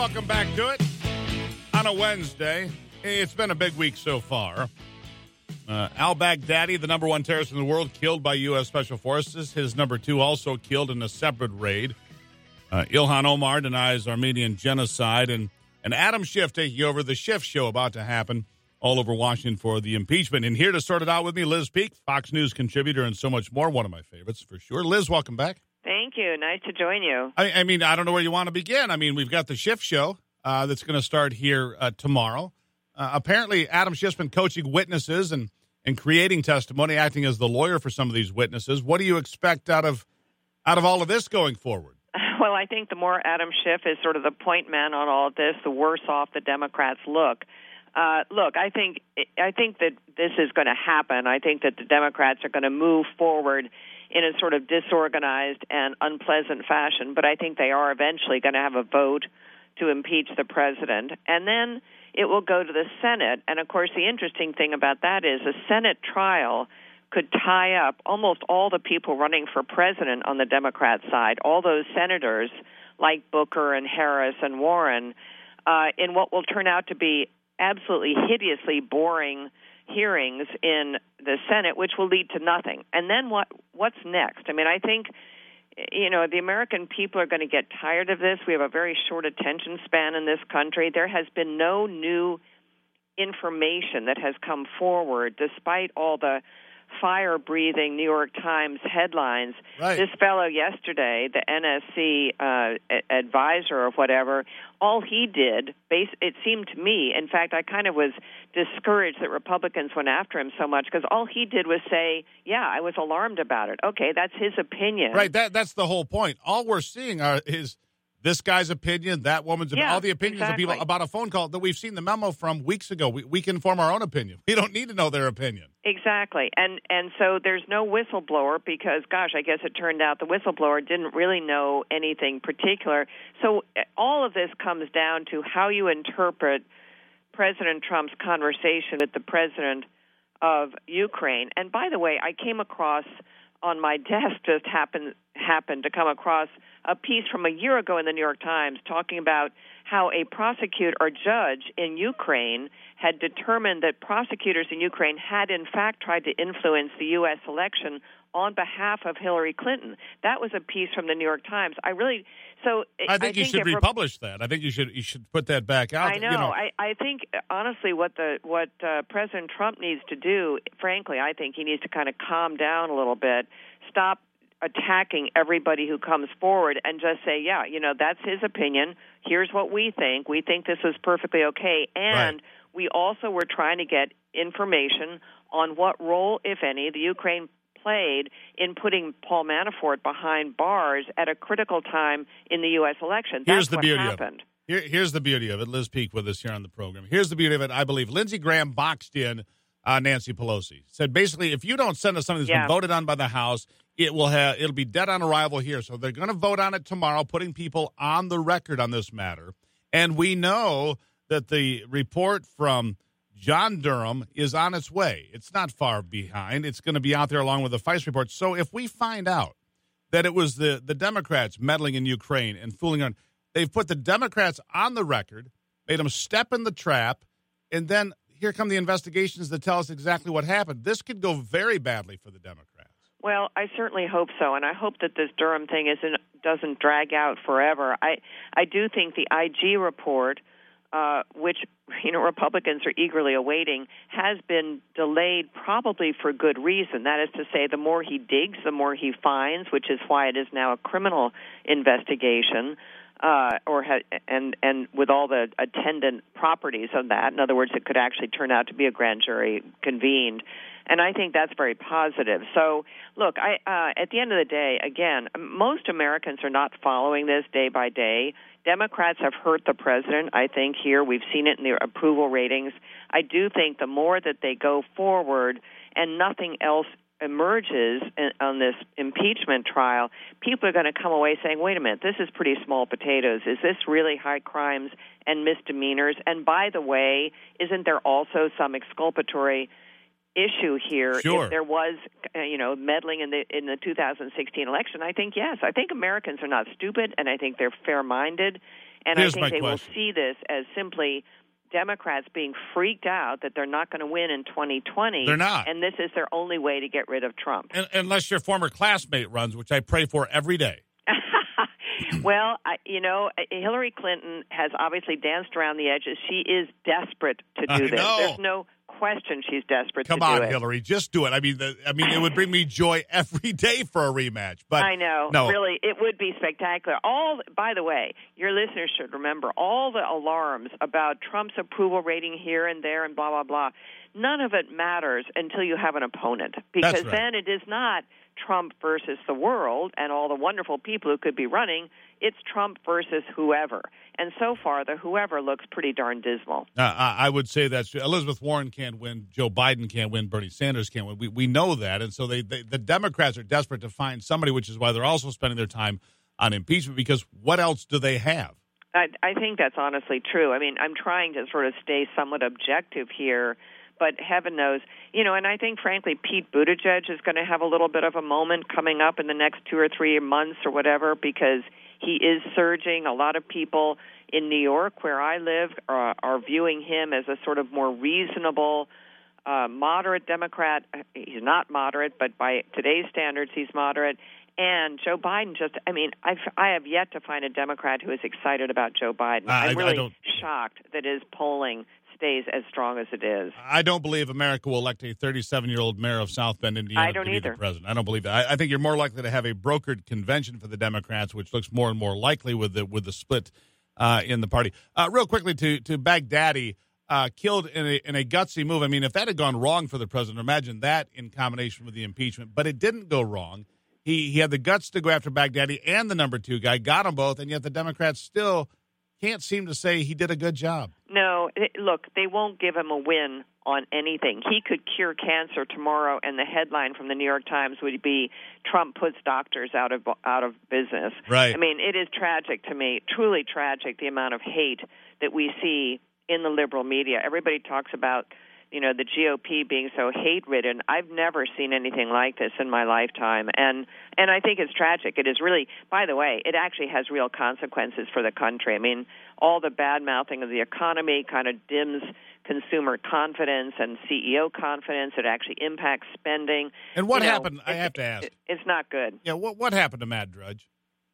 welcome back to it on a Wednesday. It's been a big week so far. Al-Baghdadi, the number one terrorist in the world, killed by U.S. Special Forces. His number two also killed in a separate raid. Ilhan Omar denies Armenian genocide. And Adam Schiff taking over the Schiff Show, about to happen all over Washington for the impeachment. And here to sort it out with me, Liz Peek, Fox News contributor and so much more. One of my favorites for sure. Liz, welcome back. Thank you. Nice to join you. I mean, I don't know where you want to begin. I mean, we've got the Schiff Show that's going to start here tomorrow. Apparently, Adam Schiff's been coaching witnesses and creating testimony, acting as the lawyer for some of these witnesses. What do you expect out of all of this going forward? Well, I think the more Adam Schiff is sort of the point man on all of this, the worse off the Democrats look. I think that this is going to happen. I think that the Democrats are going to move forward in a sort of disorganized and unpleasant fashion, but I think they are eventually going to have a vote to impeach the president. And then it will go to the Senate. And, of course, the interesting thing about that is a Senate trial could tie up almost all the people running for president on the Democrat side, all those senators like Booker and Harris and Warren, in what will turn out to be absolutely hideously boring hearings in the Senate, which will lead to nothing. And then what's next? I mean, I think, the American people are going to get tired of this. We have a very short attention span in this country. There has been no new information that has come forward, despite all the fire-breathing New York Times headlines. Right. This fellow yesterday, the NSC advisor or whatever, all he did, it seemed to me, in fact, I kind of was discouraged that Republicans went after him so much, because all he did was say, yeah, I was alarmed about it. Okay, that's his opinion. Right, that's the whole point. All we're seeing is this guy's opinion, that woman's opinion, all the opinions of people about a phone call that we've seen the memo from weeks ago. We can form our own opinion. We don't need to know their opinion. Exactly. And so there's no whistleblower because, gosh, I guess it turned out the whistleblower didn't really know anything particular. So all of this comes down to how you interpret President Trump's conversation with the president of Ukraine. And by the way, I came across on my desk, just happened to come across a piece from a year ago in the New York Times talking about how a prosecutor or judge in Ukraine had determined that prosecutors in Ukraine had in fact tried to influence the U.S. election on behalf of Hillary Clinton. That was a piece from the New York Times. I think you should republish that. I think you should put that back out. I know. I think honestly, what President Trump needs to do, frankly, I think he needs to kind of calm down a little bit, stop attacking everybody who comes forward, and just say, yeah, that's his opinion. Here's what we think. We think this is perfectly okay, and we also were trying to get information on what role, if any, the Ukraine played in putting Paul Manafort behind bars at a critical time in the U.S. election. That's what happened. Here's the beauty of it. Liz Peek with us here on the program. Here's the beauty of it. I believe Lindsey Graham boxed in Nancy Pelosi. Said basically, if you don't send us something that's been voted on by the House, it'll be dead on arrival here. So they're going to vote on it tomorrow, putting people on the record on this matter. And we know that the report from John Durham is on its way. It's not far behind. It's going to be out there along with the Feist report. So if we find out that it was the Democrats meddling in Ukraine and fooling on, they've put the Democrats on the record, made them step in the trap, and then here come the investigations that tell us exactly what happened. This could go very badly for the Democrats. Well, I certainly hope so, and I hope that this Durham thing doesn't drag out forever. I do think the IG report, which Republicans are eagerly awaiting, has been delayed probably for good reason. That is to say, the more he digs, the more he finds, which is why it is now a criminal investigation. And with all the attendant properties of that. In other words, it could actually turn out to be a grand jury convened. And I think that's very positive. So, look, at the end of the day, again, most Americans are not following this day by day. Democrats have hurt the president, I think, here. We've seen it in the approval ratings. I do think the more that they go forward and nothing else emerges on this impeachment trial, people are going to come away saying, wait a minute, this is pretty small potatoes. Is this really high crimes and misdemeanors? And by the way, isn't there also some exculpatory issue here? Sure. If there was, meddling in the 2016 election, I think yes. I think Americans are not stupid, and I think they're fair-minded. And Here's I think they question. will see this as simply Democrats being freaked out that they're not going to win in 2020. They're not. And this is their only way to get rid of Trump. Unless your former classmate runs, which I pray for every day. Well, Hillary Clinton has obviously danced around the edges. She is desperate to do this. There's no question she's desperate to do it. Come on, Hillary, just do it. I mean, it would bring me joy every day for a rematch. But I know, really, it would be spectacular. By the way, your listeners should remember all the alarms about Trump's approval rating here and there and blah, blah, blah. None of it matters until you have an opponent, because then it is not Trump versus the world and all the wonderful people who could be running. It's Trump versus whoever. And so far, the whoever looks pretty darn dismal. I would say that's true. Elizabeth Warren can't win. Joe Biden can't win. Bernie Sanders can't win. We know that. And so the Democrats are desperate to find somebody, which is why they're also spending their time on impeachment, because what else do they have? I think that's honestly true. I mean, I'm trying to sort of stay somewhat objective here, but heaven knows, and I think, frankly, Pete Buttigieg is going to have a little bit of a moment coming up in the next 2 or 3 months or whatever, because he is surging. A lot of people in New York, where I live, are viewing him as a sort of more reasonable, moderate Democrat. He's not moderate, but by today's standards, he's moderate. And Joe Biden I have yet to find a Democrat who is excited about Joe Biden. I'm really shocked that his polling stays as strong as it is. I don't believe America will elect a 37-year-old mayor of South Bend, Indiana, to be the president. I don't believe that. I think you're more likely to have a brokered convention for the Democrats, which looks more and more likely with the split in the party. Real quickly to Baghdadi, killed in a gutsy move. I mean, if that had gone wrong for the president, imagine that in combination with the impeachment. But it didn't go wrong. He had the guts to go after Baghdadi and the number 2 guy, got them both, and yet the Democrats still can't seem to say he did a good job. No, look, they won't give him a win on anything. He could cure cancer tomorrow, and the headline from the New York Times would be, Trump puts doctors out of business. Right. I mean, it is tragic to me, truly tragic, the amount of hate that we see in the liberal media. Everybody talks about, the GOP being so hate-ridden. I've never seen anything like this in my lifetime, and I think it's tragic. It is really, by the way, it actually has real consequences for the country. I mean, all the bad-mouthing of the economy kind of dims consumer confidence and CEO confidence. It actually impacts spending. And what happened? I have to ask. It's not good. Yeah, what happened to Matt Drudge?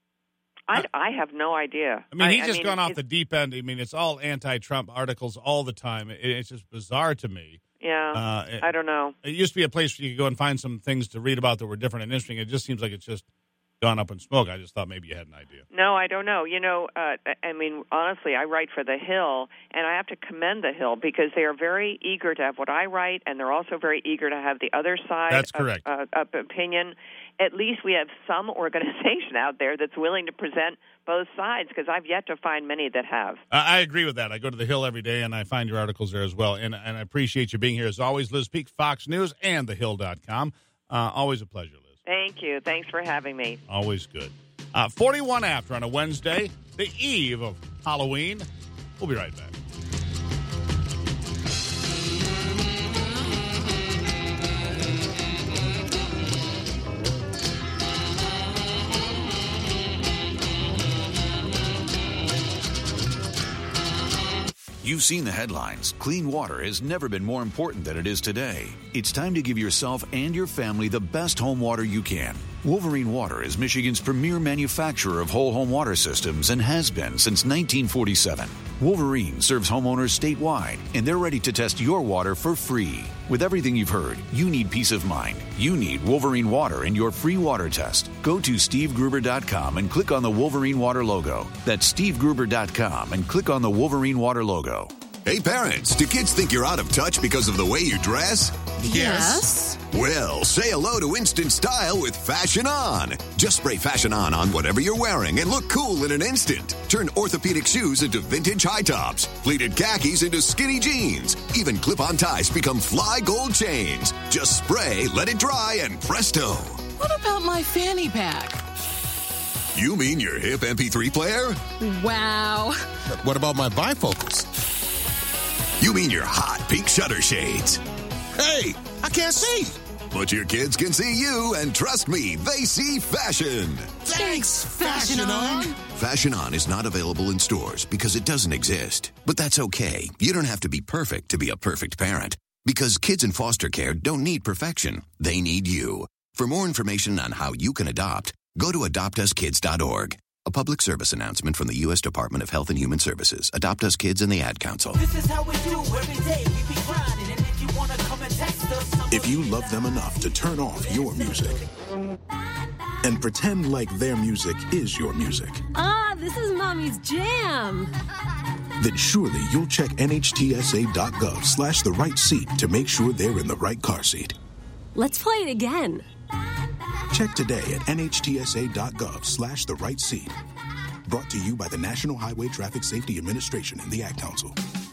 I have no idea. I mean, he's just gone off the deep end. I mean, it's all anti-Trump articles all the time. It's just bizarre to me. Yeah, I don't know. It used to be a place where you could go and find some things to read about that were different and interesting. It just seems like it's just gone up in smoke. I just thought maybe you had an idea. No, I don't know. I mean, honestly, I write for The Hill, and I have to commend The Hill because they are very eager to have what I write, and they're also very eager to have the other side That's correct. Of opinion. At least we have some organization out there that's willing to present both sides, because I've yet to find many that have. I agree with that. I go to The Hill every day, and I find your articles there as well. And I appreciate you being here. As always, Liz Peek, Fox News and TheHill.com. Always a pleasure, Liz. Thank you. Thanks for having me. Always good. 41 after on a Wednesday, the eve of Halloween. We'll be right back. You've seen the headlines. Clean water has never been more important than it is today. It's time to give yourself and your family the best home water you can. Wolverine Water is Michigan's premier manufacturer of whole home water systems and has been since 1947. Wolverine serves homeowners statewide, and they're ready to test your water for free. With everything you've heard, you need peace of mind. You need Wolverine Water in your free water test. Go to SteveGruber.com and click on the Wolverine Water logo. That's SteveGruber.com and click on the Wolverine Water logo. Hey parents, do kids think you're out of touch because of the way you dress? Yes. Well, say hello to instant style with Fashion On. Just spray Fashion On whatever you're wearing and look cool in an instant. Turn orthopedic shoes into vintage high tops, pleated khakis into skinny jeans. Even clip-on ties become fly gold chains. Just spray, let it dry, and presto. What about my fanny pack? You mean your hip MP3 player? Wow. What about my bifocals? You mean your hot pink shutter shades? Hey, I can't see. But your kids can see you, and trust me, they see fashion. Thanks, Fashion On. Fashion On is not available in stores because it doesn't exist. But that's okay. You don't have to be perfect to be a perfect parent. Because kids in foster care don't need perfection. They need you. For more information on how you can adopt, go to adoptuskids.org. A public service announcement from the U.S. Department of Health and Human Services. Adopt Us Kids and the Ad Council. This is how we do every day. We be grinding, and if you want to come and text us. If you love them enough to turn off your music and pretend like their music is your music. This is Mommy's jam. Then surely you'll check NHTSA.gov/the right seat to make sure they're in the right car seat. Let's play it again. Check today at NHTSA.gov/the right seat. Brought to you by the National Highway Traffic Safety Administration and the Ad Council.